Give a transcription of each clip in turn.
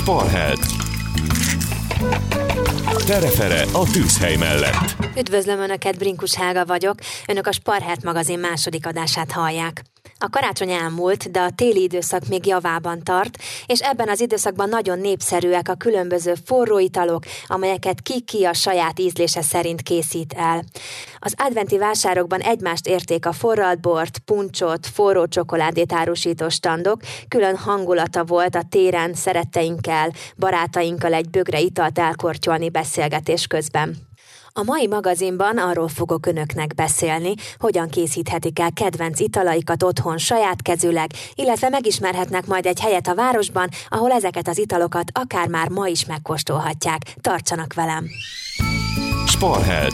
Sparheld. Tere-fere a tűzhely mellett. Üdvözlöm Önöket, Brinkus Helga vagyok. Önök a Sparheld magazin második adását hallják. A karácsony elmúlt, de a téli időszak még javában tart, és ebben az időszakban nagyon népszerűek a különböző forró italok, amelyeket ki a saját ízlése szerint készít el. Az adventi vásárokban egymást érték a forralt bort, puncsot, forró csokoládét árusító standok, külön hangulata volt a téren szeretteinkkel, barátainkkal egy bögre italt elkortyolni beszélgetés közben. A mai magazinban arról fogok Önöknek beszélni, hogyan készíthetik el kedvenc italaikat otthon saját kezűleg, illetve megismerhetnek majd egy helyet a városban, ahol ezeket az italokat akár már ma is megkóstolhatják. Tartsanak velem! Sparheld.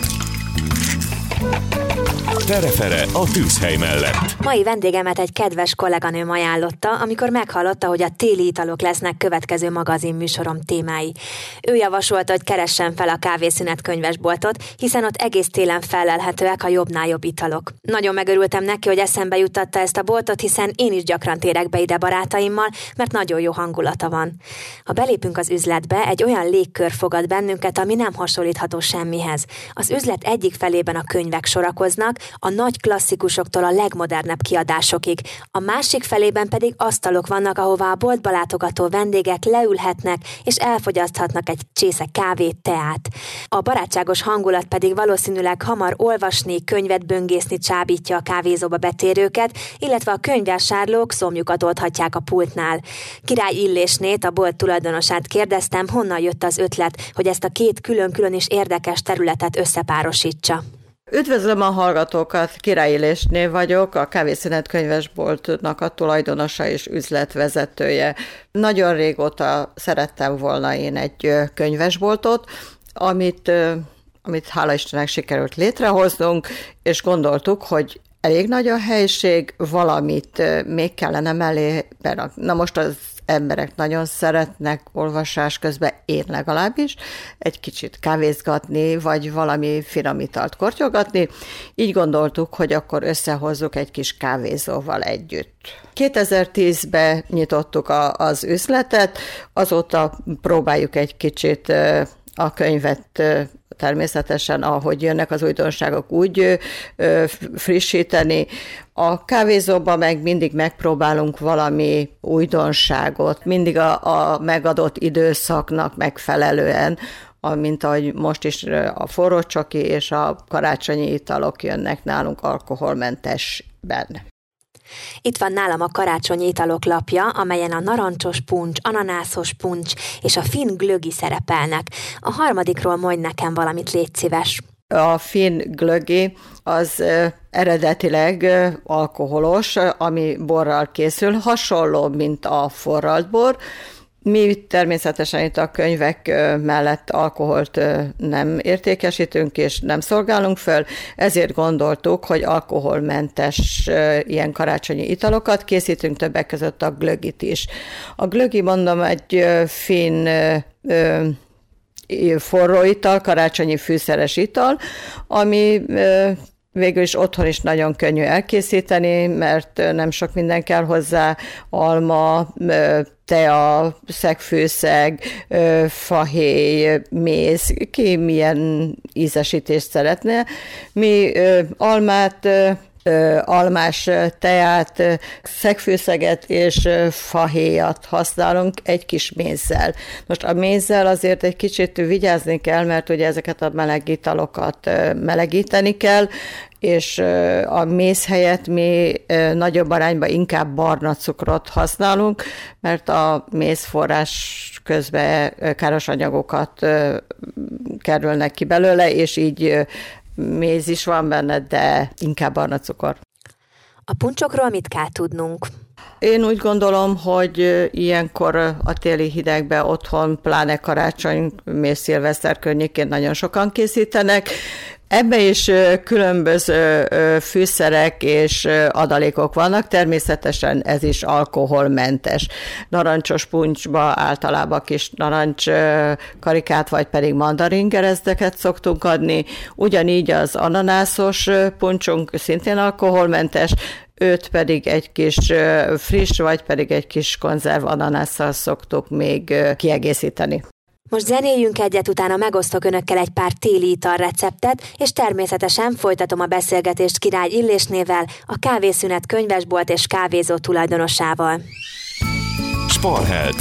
Tere-fere a tűzhely mellett. Mai vendégemet egy kedves kolléganőm ajánlotta, amikor meghallotta, hogy a téli italok lesznek következő magazinműsorom témái. Ő javasolta, hogy keressen fel a Kávészünet könyvesboltot, hiszen ott egész télen fellelhetőek a jobbnál jobb italok. Nagyon megörültem neki, hogy eszembe juttatta ezt a boltot, hiszen én is gyakran térek be ide barátaimmal, mert nagyon jó hangulata van. Ha belépünk az üzletbe, egy olyan légkör fogad bennünket, ami nem hasonlítható semmihez. Az üzlet egyik felében a könyvek sorakoznak, a nagy klasszikusoktól a legmodernebb kiadásokig. A másik felében pedig asztalok vannak, ahová a boltba látogató vendégek leülhetnek és elfogyaszthatnak egy csésze kávét, teát. A barátságos hangulat pedig valószínűleg hamar olvasni, könyvet böngészni csábítja a kávézóba betérőket, illetve a könyvvásárlók szomjukat oldhatják a pultnál. Király Illésnét, a bolt tulajdonosát kérdeztem, honnan jött az ötlet, hogy ezt a két külön-külön és érdekes területet összepárosítsa. Üdvözlöm a hallgatókat, Király Illésné vagyok, a Kávészünet könyvesboltnak a tulajdonosa és üzletvezetője. Nagyon régóta szerettem volna én egy könyvesboltot, amit hála Istennek sikerült létrehoznunk, és gondoltuk, hogy elég nagy a helység, valamit még kellene mellé. Na most az emberek nagyon szeretnek olvasás közben, én legalábbis, egy kicsit kávézgatni, vagy valami finom italt kortyogatni. Így gondoltuk, hogy akkor összehozzuk egy kis kávézóval együtt. 2010-ben nyitottuk az üzletet, azóta próbáljuk egy kicsit a könyvet természetesen, ahogy jönnek az újdonságok, úgy frissíteni. A kávézóban meg mindig megpróbálunk valami újdonságot, mindig a megadott időszaknak megfelelően, mint ahogy most is a forró csoki és a karácsonyi italok jönnek nálunk alkoholmentesben. Itt van nálam a karácsonyi italok lapja, amelyen a narancsos puncs, ananászos puncs és a finn glögi szerepelnek. A harmadikról mondj nekem valamit, légy szíves. A finn glögi az eredetileg alkoholos, ami borral készül, hasonló, mint a forralt bor. Mi természetesen itt a könyvek mellett alkoholt nem értékesítünk és nem szolgálunk föl, ezért gondoltuk, hogy alkoholmentes ilyen karácsonyi italokat készítünk, többek között a glögit is. A glögi, mondom, egy finn forró ital, karácsonyi fűszeres ital, ami végül is otthon is nagyon könnyű elkészíteni, mert nem sok minden kell hozzá, alma, tea, szegfőszeg, fahéj, méz, ki milyen ízesítést szeretne. Mi almát, almás teát, szegfőszeget és fahéjat használunk egy kis mézzel. Most a mézzel azért egy kicsit vigyázni kell, mert ugye ezeket a meleg italokat melegíteni kell, és a méz helyett mi nagyobb arányban inkább barna cukrot használunk, mert a mézforrás közben káros anyagokat kerülnek ki belőle, és így méz is van benne, de inkább barna cukor. A puncsokról mit kell tudnunk? Én úgy gondolom, hogy ilyenkor a téli hidegben otthon, pláne karácsony, és szilveszter környékén nagyon sokan készítenek. Ebben is különböző fűszerek és adalékok vannak, természetesen ez is alkoholmentes. Narancsos puncsba általában kis narancs karikát, vagy pedig mandaringerezdeket szoktunk adni, ugyanígy az ananászos puncsunk szintén alkoholmentes, őt pedig egy kis friss, vagy pedig egy kis konzerv ananásszal szoktuk még kiegészíteni. Most zenéljünk egyet, utána megosztok önökkel egy pár téli italreceptet, és természetesen folytatom a beszélgetést Király Illésnével, a Kávészünet könyvesbolt és kávézó tulajdonosával. Sparheld.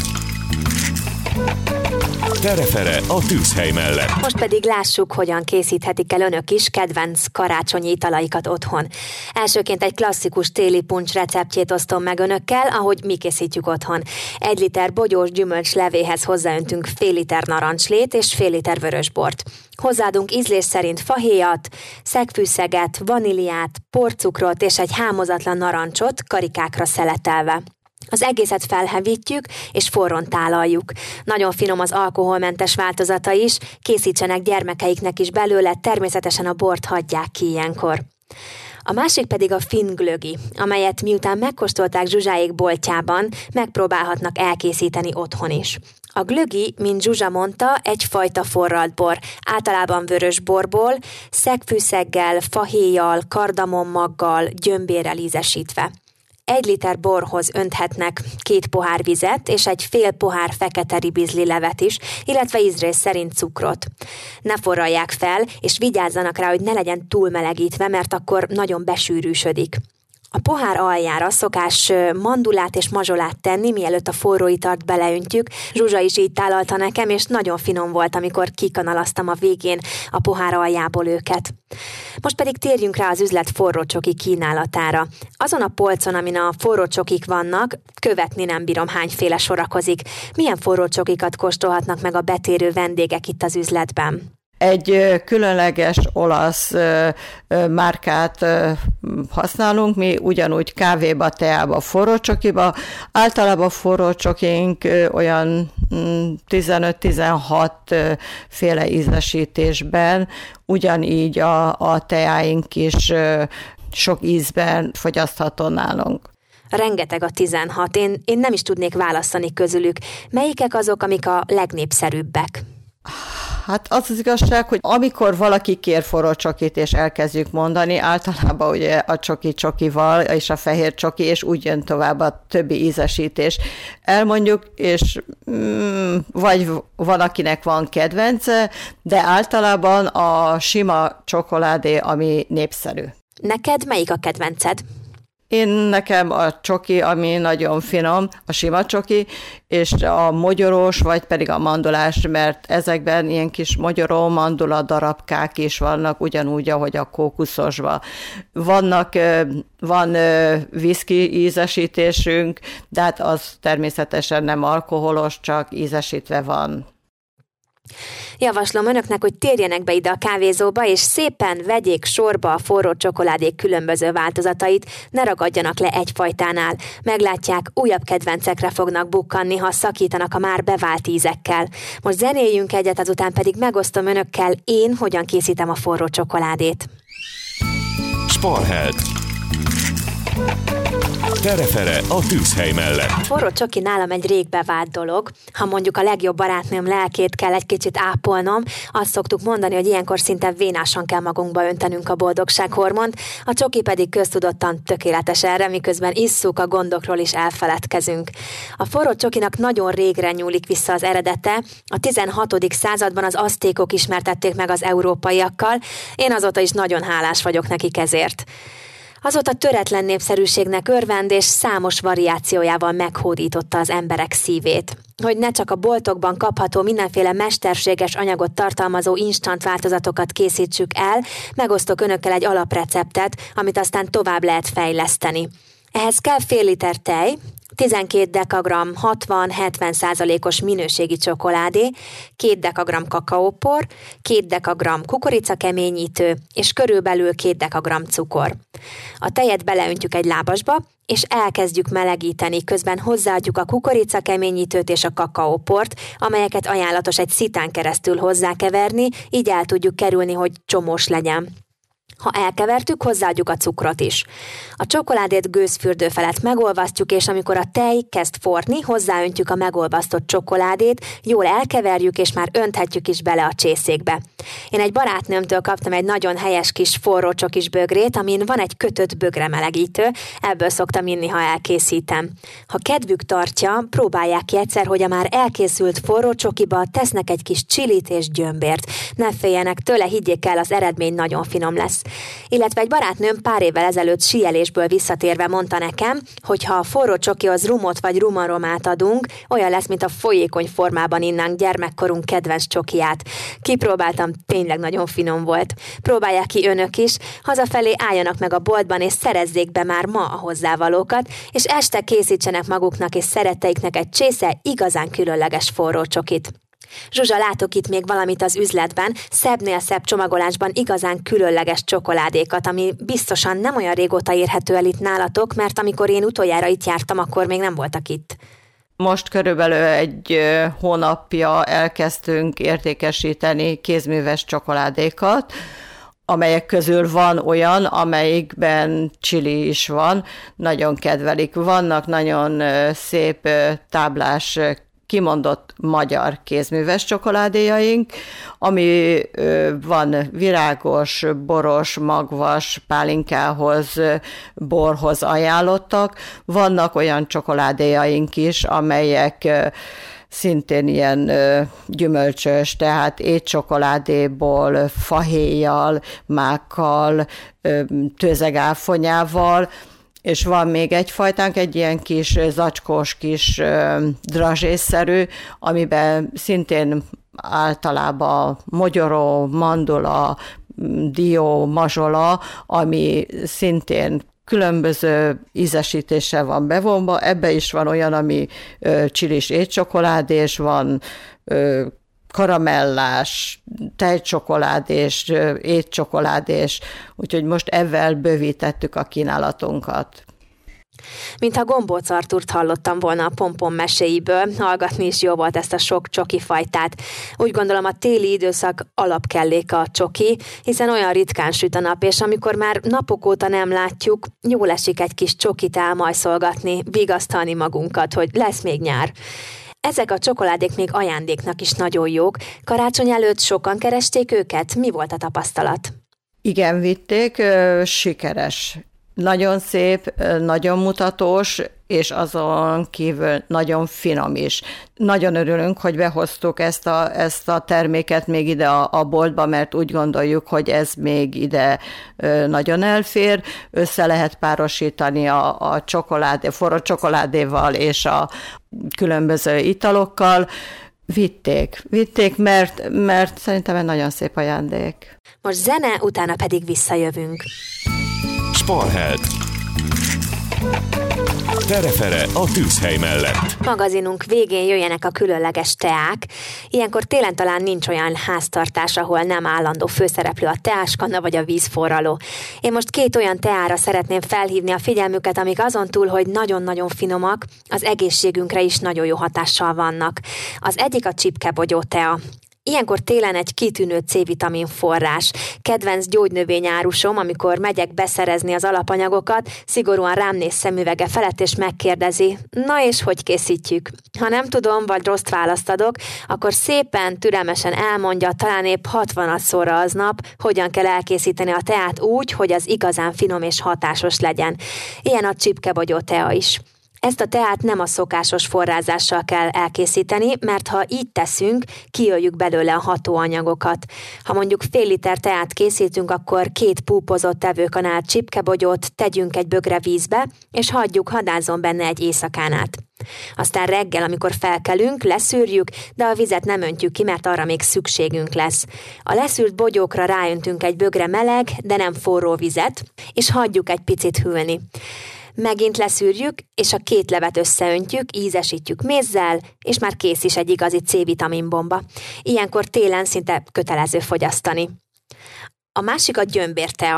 Terefere a tűzhely mellett. Most pedig lássuk, hogyan készíthetik el önök is kedvenc karácsonyi italaikat otthon. Elsőként egy klasszikus téli puncs receptjét osztom meg önökkel, ahogy mi készítjük otthon. 1 liter bogyós gyümölcs levéhez hozzáöntünk fél liter narancslét és fél liter vörösbort. Hozzáadunk ízlés szerint fahéjat, szegfűszeget, vaníliát, porcukrot és egy hámozatlan narancsot karikákra szeletelve. Az egészet felhevítjük és forrón tálaljuk. Nagyon finom az alkoholmentes változata is, készítsenek gyermekeiknek is belőle, természetesen a bort hagyják ki ilyenkor. A másik pedig a finn glögi, amelyet miután megkóstolták Zsuzsáék boltjában, megpróbálhatnak elkészíteni otthon is. A glögi, mint Zsuzsa mondta, egyfajta forralt bor, általában vörös borból, szegfűszeggel, fahéjjal, kardamommaggal, gyömbérrel ízesítve. 1 liter borhoz önthetnek 2 pohár vizet és egy fél pohár fekete ribizli levet is, illetve ízlés szerint cukrot. Ne forralják fel, és vigyázzanak rá, hogy ne legyen túl melegítve, mert akkor nagyon besűrűsödik. A pohár aljára szokás mandulát és mazsolát tenni, mielőtt a forró italt beleöntjük. Zsuzsa is így tálalta nekem, és nagyon finom volt, amikor kikanalaztam a végén a pohár aljából őket. Most pedig térjünk rá az üzlet forró csoki kínálatára. Azon a polcon, amin a forró csokik vannak, követni nem bírom, hányféle sorakozik. Milyen forró csokikat kóstolhatnak meg a betérő vendégek itt az üzletben? Egy különleges olasz márkát használunk, mi ugyanúgy kávéba, teába, forró csokiba. Általában forró csokink olyan 15-16 féle ízesítésben, ugyanígy a teáink is sok ízben fogyasztható nálunk. Rengeteg a 16, én nem is tudnék választani közülük. Melyikek azok, amik a legnépszerűbbek? Hát az igazság, hogy amikor valaki kér forró csokit, és elkezdjük mondani, általában ugye a csoki-csokival, és a fehér csoki, és úgy jön tovább a többi ízesítés. Elmondjuk, és vagy van, akinek van kedvence, de általában a sima csokoládé, ami népszerű. Neked melyik a kedvenced? Nekem a csoki, ami nagyon finom, a sima csoki, és a mogyorós, vagy pedig a mandulás, mert ezekben ilyen kis mogyoró, mandula darabkák is vannak, ugyanúgy, ahogy a kókuszosban. Van viszki ízesítésünk, de hát az természetesen nem alkoholos, csak ízesítve van. Javaslom önöknek, hogy térjenek be ide a kávézóba, és szépen vegyék sorba a forró csokoládék különböző változatait, ne ragadjanak le egyfajtánál. Meglátják, újabb kedvencekre fognak bukkanni, ha szakítanak a már bevált ízekkel. Most zenéljünk egyet, azután pedig megosztom önökkel, én hogyan készítem a forró csokoládét. Sparheld. Terefere a tűzhely mellett. A forró csoki nálam egy rég bevált dolog. Ha mondjuk a legjobb barátnőm lelkét kell egy kicsit ápolnom, azt szoktuk mondani, hogy ilyenkor szinte vénásan kell magunkba öntenünk a boldogsághormont, a csoki pedig köztudottan tökéletes erre, miközben isszuk, a gondokról is elfeledkezünk. A forró csokinak nagyon régre nyúlik vissza az eredete. A 16. században az aztékok ismertették meg az európaiakkal, én azóta is nagyon hálás vagyok nekik ezért. Azóta töretlen népszerűségnek örvend, és számos variációjával meghódította az emberek szívét. Hogy ne csak a boltokban kapható mindenféle mesterséges anyagot tartalmazó instant változatokat készítsük el, megosztok önökkel egy alapreceptet, amit aztán tovább lehet fejleszteni. Ehhez kell fél liter tej, 12 dekagramm 60-70%-os minőségi csokoládé, 2 dekagramm kakaópor, 2 dekagramm kukoricakeményítő és körülbelül 2 dekagramm cukor. A tejet beleöntjük egy lábasba, és elkezdjük melegíteni, közben hozzáadjuk a kukoricakeményítőt és a kakaóport, amelyeket ajánlatos egy szitán keresztül hozzákeverni, így el tudjuk kerülni, hogy csomós legyen. Ha elkevertük, hozzáadjuk a cukrot is. A csokoládét gőzfürdő felett megolvasztjuk, és amikor a tej kezd forni, hozzáöntjük a megolvasztott csokoládét, jól elkeverjük, és már önthetjük is bele a csészékbe. Én egy barátnőmtől kaptam egy nagyon helyes kis forró csokis bögrét, amin van egy kötött bögremelegítő, ebből szoktam inni, ha elkészítem. Ha kedvük tartja, próbálják ki egyszer, hogy a már elkészült forró csokiba tesznek egy kis csilit és gyömbért. Ne féljenek tőle, higgyék el, az eredmény nagyon finom lesz. Illetve egy barátnőm pár évvel ezelőtt síelésből visszatérve mondta nekem, hogy ha a forró csokihoz rumot vagy rumaromát adunk, olyan lesz, mint a folyékony formában innánk gyermekkorunk kedvenc csokiját. Kipróbáltam, tényleg nagyon finom volt. Próbálják ki önök is, hazafelé álljanak meg a boltban, és szerezzék be már ma a hozzávalókat, és este készítsenek maguknak és szeretteiknek egy csésze igazán különleges forró csokit. Zsuzsa, látok itt még valamit az üzletben, szebbnél szebb csomagolásban igazán különleges csokoládékat, ami biztosan nem olyan régóta érhető el itt nálatok, mert amikor én utoljára itt jártam, akkor még nem voltak itt. Most körülbelül egy hónapja elkezdtünk értékesíteni kézműves csokoládékat, amelyek közül van olyan, amelyikben chili is van, nagyon kedvelik. Vannak nagyon szép táblás kimondott magyar kézműves csokoládéjaink, ami van virágos, boros, magvas, pálinkához, borhoz ajánlottak. Vannak olyan csokoládéjaink is, amelyek szintén ilyen gyümölcsös, tehát étcsokoládéból, fahéjjal, mákkal, tőzegáfonyával, és van még egy fajtánk, egy ilyen kis zacskós kis drazsésszerű, amiben szintén általában mogyoró, mandula, dió, mazsola, ami szintén különböző ízesítéssel van bevonva. Ebbe is van olyan, ami csilis étcsokoládés, van karamellás, tejcsokoládés, étcsokoládés, úgyhogy most ezzel bővítettük a kínálatunkat. Mintha Gombóc Artúrt hallottam volna a pompom meséiből, hallgatni is jó volt ezt a sok csoki fajtát. Úgy gondolom, a téli időszak alapkelléke a csoki, hiszen olyan ritkán süt a nap, és amikor már napok óta nem látjuk, jól esik egy kis csokit elmajszolgatni, vigasztalni magunkat, hogy lesz még nyár. Ezek a csokoládék még ajándéknak is nagyon jók. Karácsony előtt sokan keresték őket? Mi volt a tapasztalat? Igen, vitték, sikeres. Nagyon szép, nagyon mutatós, és azon kívül nagyon finom is. Nagyon örülünk, hogy behoztuk ezt a terméket még ide a boltba, mert úgy gondoljuk, hogy ez még ide nagyon elfér. Össze lehet párosítani a csokoládé, forró csokoládéval és a különböző italokkal. Vitték, mert szerintem egy nagyon szép ajándék. Most zene, utána pedig visszajövünk. Sparheld. Tere-fere a tűzhely mellett. Magazinunk végén jöjjenek a különleges teák. Ilyenkor télen talán nincs olyan háztartás, ahol nem állandó főszereplő a teáskanna vagy a vízforraló. Én most 2 olyan teára szeretném felhívni a figyelmüket, amik azon túl, hogy nagyon-nagyon finomak, az egészségünkre is nagyon jó hatással vannak. Az egyik a csipkebogyó tea. Ilyenkor télen egy kitűnő C-vitamin forrás. Kedvenc gyógynövényárusom, amikor megyek beszerezni az alapanyagokat, szigorúan rám néz szemüvege felett, és megkérdezi, na és hogy készítjük? Ha nem tudom, vagy rossz választ adok, akkor szépen, türelmesen elmondja, talán épp 60-szorra aznap, hogyan kell elkészíteni a teát úgy, hogy az igazán finom és hatásos legyen. Ilyen a csipkebogyó tea is. Ezt a teát nem a szokásos forrázással kell elkészíteni, mert ha így teszünk, kiöljük belőle a hatóanyagokat. Ha mondjuk fél liter teát készítünk, akkor 2 púpozott tevőkanál csipkebogyót tegyünk egy bögre vízbe, és hagyjuk, hadázzon benne egy éjszakán át. Aztán reggel, amikor felkelünk, leszűrjük, de a vizet nem öntjük ki, mert arra még szükségünk lesz. A leszűrt bogyókra ráöntünk egy bögre meleg, de nem forró vizet, és hagyjuk egy picit hűlni. Megint leszűrjük, és a 2 levet összeöntjük, ízesítjük mézzel, és már kész is egy igazi C-vitamin bomba. Ilyenkor télen szinte kötelező fogyasztani. A másik a gyömbértea.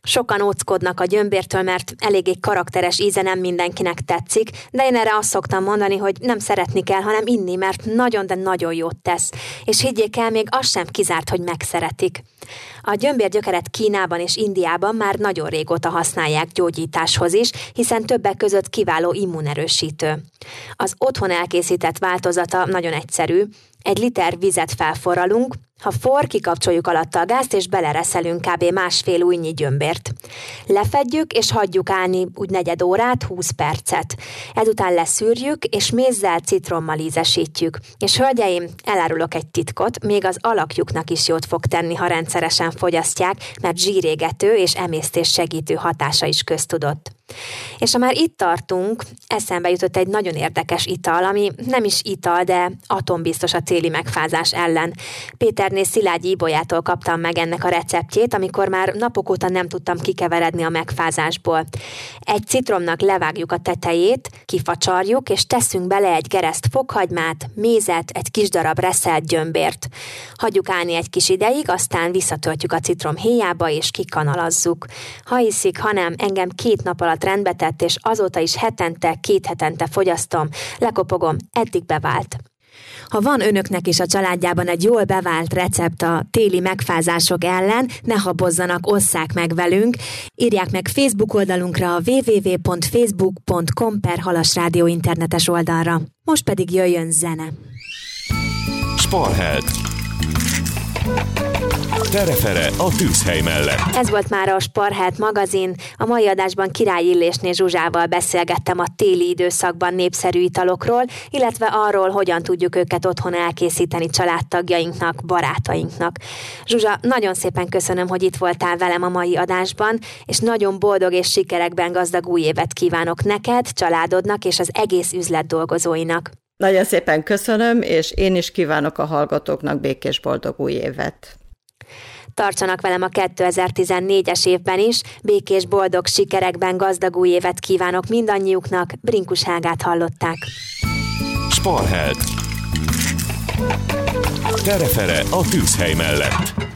Sokan óckodnak a gyömbértől, mert eléggé karakteres íze, nem mindenkinek tetszik, de én erre azt szoktam mondani, hogy nem szeretni kell, hanem inni, mert nagyon, de nagyon jót tesz. És higgyék el, még az sem kizárt, hogy megszeretik. A gyömbérgyökeret Kínában és Indiában már nagyon régóta használják gyógyításhoz is, hiszen többek között kiváló immunerősítő. Az otthon elkészített változata nagyon egyszerű. 1 liter vizet felforralunk, ha forr, kikapcsoljuk alatta a gázt, és belereszelünk kb. 1,5 ujjnyi gyömbért. Lefedjük, és hagyjuk állni úgy 4 órát, 20 percet. Ezután leszűrjük, és mézzel, citrommal ízesítjük. És hölgyeim, elárulok egy titkot, még az alakjuknak is jót fog tenni, ha rendszeresen fogyasztják, mert zsírégető és emésztés segítő hatása is köztudott. És ha már itt tartunk, eszembe jutott egy nagyon érdekes ital, ami nem is ital, de atombiztos a téli megfázás ellen. Péterné Szilágyi Ibolyától kaptam meg ennek a receptjét, amikor már napok óta nem tudtam kikeveredni a megfázásból. Egy citromnak levágjuk a tetejét, kifacsarjuk, és teszünk bele egy gereszt fokhagymát, mézet, egy kis darab reszelt gyömbért. Hagyjuk állni egy kis ideig, aztán visszatöltjük a citrom héjába, és kikanalazzuk. Ha hiszik, ha nem, engem 2 nap alatt rendbe tett, és azóta is 2 hetente fogyasztom, lekopogom, eddig bevált. Ha van önöknek is a családjában egy jól bevált recept a téli megfázások ellen, ne habozzanak, osszák meg velünk, írják meg Facebook oldalunkra a www.facebook.com/halasrádió internetes oldalra. Most pedig jöjjön zene. Sportheld. Tere-fere a tűzhely mellett. Ez volt már a Sportheld magazin. A mai adásban Király Illésné Zsuzsával beszélgettem a téli időszakban népszerű italokról, illetve arról, hogyan tudjuk őket otthon elkészíteni családtagjainknak, barátainknak. Zsuzsa, nagyon szépen köszönöm, hogy itt voltál velem a mai adásban, és nagyon boldog és sikerekben gazdag új évet kívánok neked, családodnak és az egész üzlet dolgozóinak. Nagyon szépen köszönöm, és én is kívánok a hallgatóknak békés boldog új évet. Tartsanak velem a 2014-es évben is, békés, boldog, sikerekben gazdag új évet kívánok mindannyiuknak, Brinkus Hágát hallották. Sportheld. Tere-fere a tűzhely mellett.